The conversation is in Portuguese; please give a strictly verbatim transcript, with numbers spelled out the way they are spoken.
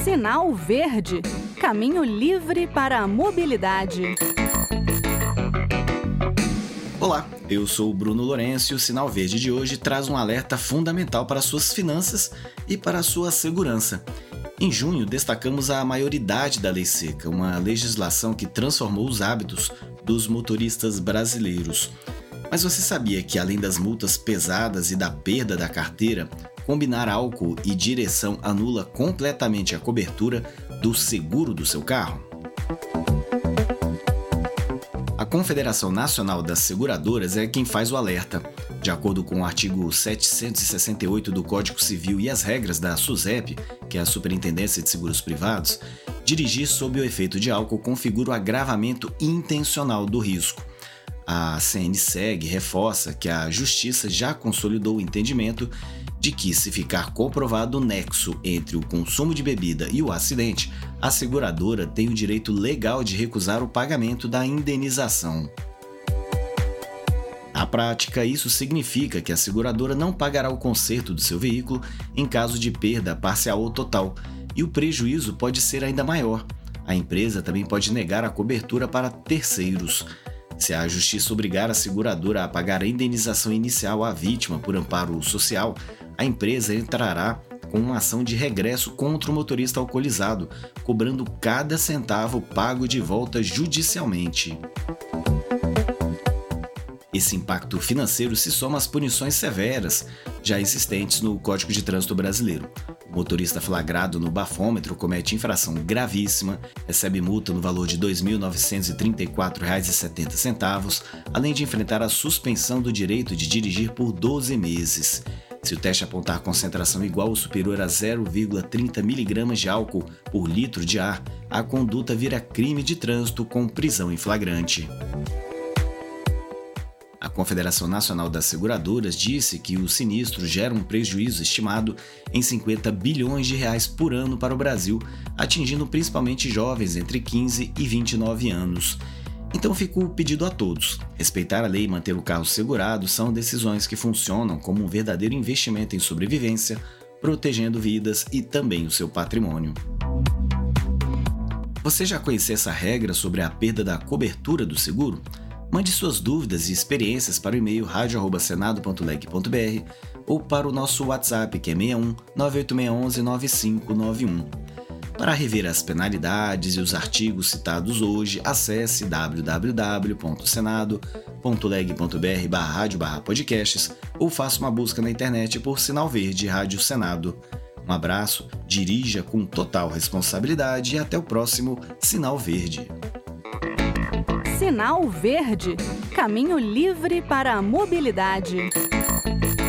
Sinal Verde, caminho livre para a mobilidade. Olá, eu sou o Bruno Lourenço e o Sinal Verde de hoje traz um alerta fundamental para suas finanças e para a sua segurança. Em junho, destacamos a maioridade da Lei Seca, uma legislação que transformou os hábitos dos motoristas brasileiros. Mas você sabia que, além das multas pesadas e da perda da carteira, combinar álcool e direção anula completamente a cobertura do seguro do seu carro? A Confederação Nacional das Seguradoras é quem faz o alerta. De acordo com o artigo setecentos e sessenta e oito do Código Civil e as regras da SUSEP, que é a Superintendência de Seguros Privados, dirigir sob o efeito de álcool configura o agravamento intencional do risco. A C N S E G reforça que a Justiça já consolidou o entendimento de que, se ficar comprovado o nexo entre o consumo de bebida e o acidente, a seguradora tem o direito legal de recusar o pagamento da indenização. Na prática, isso significa que a seguradora não pagará o conserto do seu veículo em caso de perda parcial ou total, e o prejuízo pode ser ainda maior. A empresa também pode negar a cobertura para terceiros. Se a Justiça obrigar a seguradora a pagar a indenização inicial à vítima por amparo social, a empresa entrará com uma ação de regresso contra o motorista alcoolizado, cobrando cada centavo pago de volta judicialmente. Esse impacto financeiro se soma às punições severas já existentes no Código de Trânsito Brasileiro. O motorista flagrado no bafômetro comete infração gravíssima, recebe multa no valor de dois mil novecentos e trinta e quatro reais e setenta centavos, além de enfrentar a suspensão do direito de dirigir por doze meses. Se o teste apontar concentração igual ou superior a zero vírgula trinta miligramas de álcool por litro de ar, a conduta vira crime de trânsito com prisão em flagrante. A Confederação Nacional das Seguradoras disse que o sinistro gera um prejuízo estimado em cinquenta bilhões de reais por ano para o Brasil, atingindo principalmente jovens entre quinze e vinte e nove anos. Então fica o pedido a todos. Respeitar a lei e manter o carro segurado são decisões que funcionam como um verdadeiro investimento em sobrevivência, protegendo vidas e também o seu patrimônio. Você já conhecia essa regra sobre a perda da cobertura do seguro? Mande suas dúvidas e experiências para o e-mail rádio arroba senado ponto leg ponto br ou para o nosso WhatsApp, que é seis um nove oito seis um um nove cinco nove um. Para rever as penalidades e os artigos citados hoje, acesse w w w ponto senado ponto leg ponto br barra rádio barra podcasts ou faça uma busca na internet por Sinal Verde Rádio Senado. Um abraço, dirija com total responsabilidade e até o próximo Sinal Verde. Sinal Verde, caminho livre para a mobilidade.